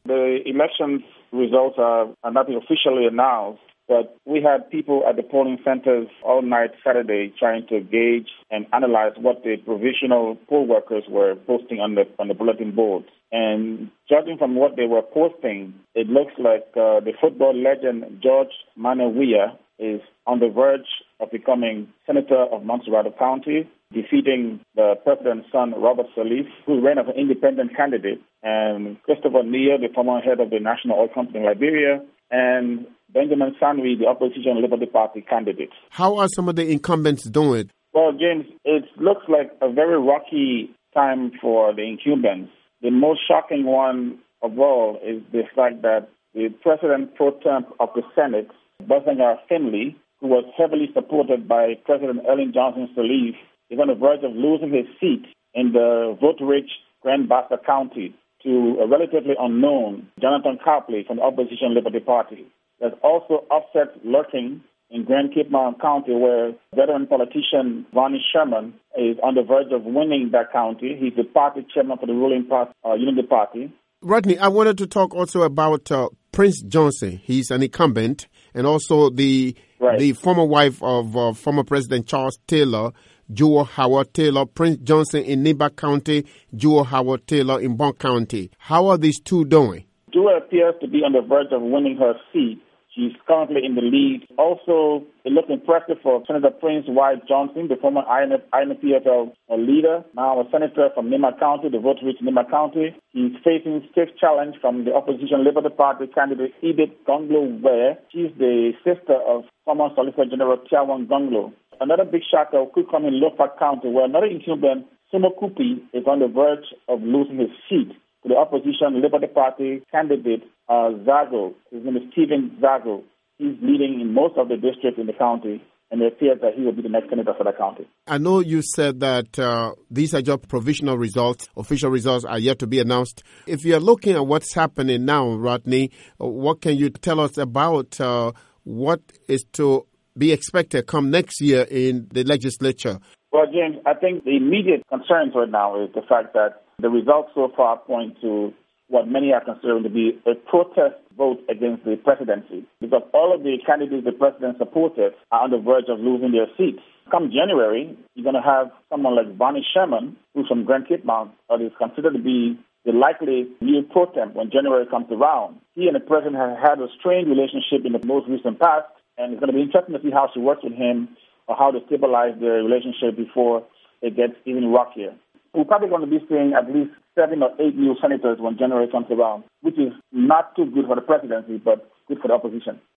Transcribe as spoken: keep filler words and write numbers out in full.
The election results are, are not officially announced, but we had people at the polling centers all night Saturday trying to gauge and analyze what the provisional poll workers were posting on the on the bulletin boards. And judging from what they were posting, it looks like uh, the football legend George Manuel Weah is on the verge of becoming Senator of Montserrado County, defeating the president's son, Robert Sirleaf, who ran as an independent candidate, and Christopher Neal, the former head of the National Oil Company in Liberia, and Benjamin Sanwi, the opposition Liberty Party candidate. How are some of the incumbents doing? Well, James, it looks like a very rocky time for the incumbents. The most shocking one of all is the fact that the president pro tem of the Senate, Buzzinger Finley, who was heavily supported by President Ellen Johnson Sirleaf, is on the verge of losing his seat in the vote-rich Grand Bassa County to a relatively unknown Jonathan Copley from the opposition Liberty Party. There's also upset lurking in Grand Cape Mountain County, where veteran politician Ronnie Sherman is on the verge of winning that county. He's the party chairman for the ruling party, uh, Unity Party. Rodney, I wanted to talk also about uh, Prince Johnson. He's an incumbent, and also the right. the former wife of uh, former President Charles Taylor, Jewel Howard Taylor. Prince Johnson in Niba County, Jewel Howard Taylor in Bon County. How are these two doing? Jewel appears to be on the verge of winning her seat. She's currently in the lead. Also, it looks impressive for Senator Prince White Johnson, the former I N P F L leader, now a senator from Nima County, the vote-rich Nima County. He's facing stiff challenge from the opposition Liberty Party candidate Edith Gonglo Ware. She's the sister of former Solicitor General Tiawan Gonglo. Another big shocker could come in Lofa County, where another incumbent, Sumo Kupi, is on the verge of losing his seat to the opposition Liberty Party candidate uh, Zago. His name is Stephen Zago. He's leading in most of the districts in the county, and it appears that he will be the next senator for the county. I know you said that uh, these are just provisional results. Official results are yet to be announced. If you're looking at what's happening now, Rodney, what can you tell us about uh, what is to be expected come next year in the legislature? Well, James, I think the immediate concerns right now is the fact that the results so far point to what many are considering to be a protest vote against the presidency, because all of the candidates the president supported are on the verge of losing their seats. Come January, you're going to have someone like Bonnie Sherman, who's from Grand Cape Mountain, or is considered to be the likely new pro tem when January comes around. He and the president have had a strained relationship in the most recent past, and it's going to be interesting to see how she works with him or how to stabilize their relationship before it gets even rockier. We're probably going to be seeing at least seven or eight new senators when January comes around, which is not too good for the presidency, but good for the opposition.